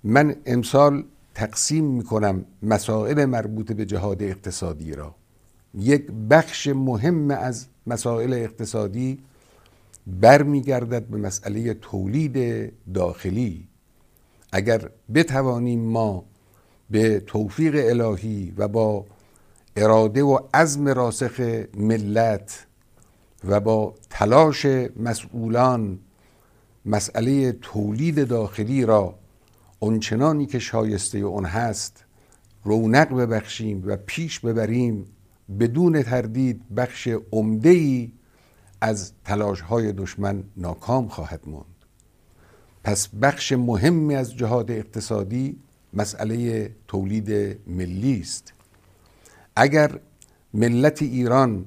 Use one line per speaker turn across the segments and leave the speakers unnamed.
من امسال تقسیم میکنم مسائل مربوط به جهاد اقتصادی را. یک بخش مهم از مسائل اقتصادی برمیگردد به مسئله تولید داخلی. اگر بتوانیم ما به توفیق الهی و با اراده و عزم راسخ ملت و با تلاش مسئولان مسئله تولید داخلی را اونچنانی که شایسته اون هست رونق ببخشیم و پیش ببریم، بدون تردید بخش عمده‌ای از تلاش‌های دشمن ناکام خواهد ماند. پس بخش مهمی از جهاد اقتصادی مسئله تولید ملی است. اگر ملت ایران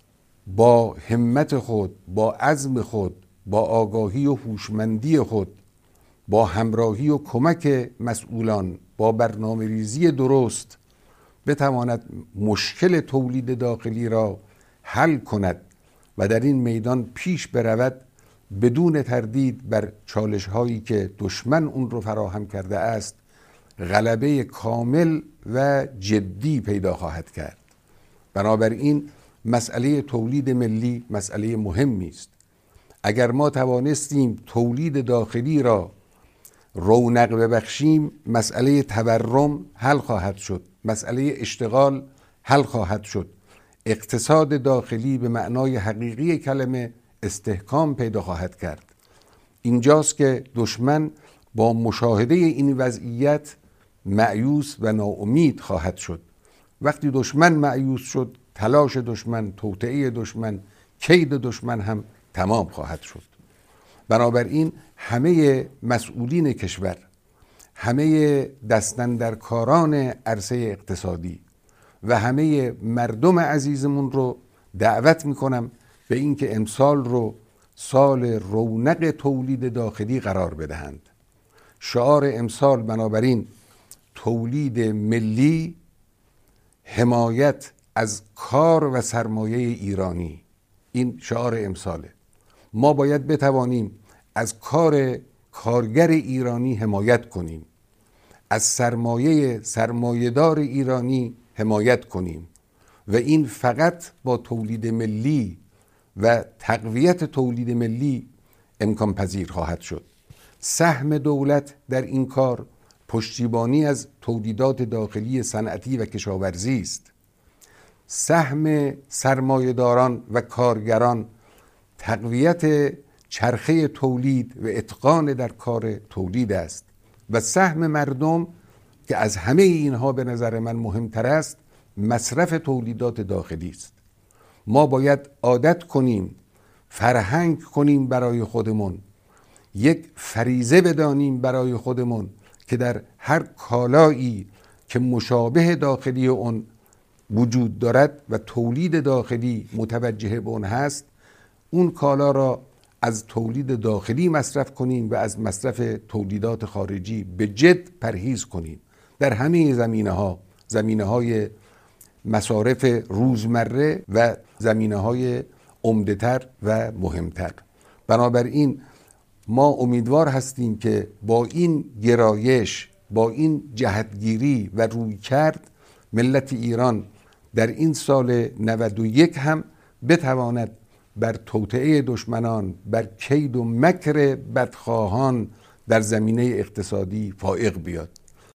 با همت خود، با عزم خود، با آگاهی و هوشمندی خود، با همراهی و کمک مسئولان، با برنامه ریزی درست بتواند مشکل تولید داخلی را حل کند و در این میدان پیش برود، بدون تردید بر چالش هایی که دشمن اون رو فراهم کرده است غلبه کامل و جدی پیدا خواهد کرد. بنابراین مسئله تولید ملی مسئله مهمی است. اگر ما توانستیم تولید داخلی را رونق ببخشیم، مسئله تورم حل خواهد شد، مسئله اشتغال حل خواهد شد، اقتصاد داخلی به معنای حقیقی کلمه استحکام پیدا خواهد کرد. اینجاست که دشمن با مشاهده این وضعیت مایوس و ناامید خواهد شد. وقتی دشمن مایوس شد، تلاش دشمن، توطئه دشمن، کید دشمن هم تمام خواهد شد. بنابراین همه مسئولین کشور، همه دستاندرکاران عرصه اقتصادی و همه مردم عزیزمون رو دعوت میکنم به اینکه امسال رو سال رونق تولید داخلی قرار بدهند. شعار امسال بنابراین تولید ملی، حمایت از کار و سرمایه ایرانی. این شعار امساله. ما باید بتوانیم از کار کارگر ایرانی حمایت کنیم، از سرمایه‌دار ایرانی حمایت کنیم و این فقط با تولید ملی و تقویت تولید ملی امکان پذیر خواهد شد. سهم دولت در این کار پشتیبانی از تولیدات داخلی صنعتی و کشاورزی است. سهم سرمایه‌داران و کارگران تقویت چرخه تولید و اتقان در کار تولید است و سهم مردم که از همه اینها به نظر من مهمتر است مصرف تولیدات داخلی است. ما باید عادت کنیم، فرهنگ کنیم برای خودمون، یک فریضه بدانیم برای خودمون که در هر کالایی که مشابه داخلی اون وجود دارد و تولید داخلی متوجه به اون هست، اون کالا را از تولید داخلی مصرف کنیم و از مصرف تولیدات خارجی به جد پرهیز کنیم در همه زمینه‌های مصارف روزمره و زمینه‌های عمده‌تر و مهمتر. بنابراین ما امیدوار هستیم که با این گرایش، با این جهتگیری و رویکرد ملت ایران در این سال 91 هم بتواند بر توطئه دشمنان، بر کید و مکر بدخواهان در زمینه اقتصادی فائق بیاد.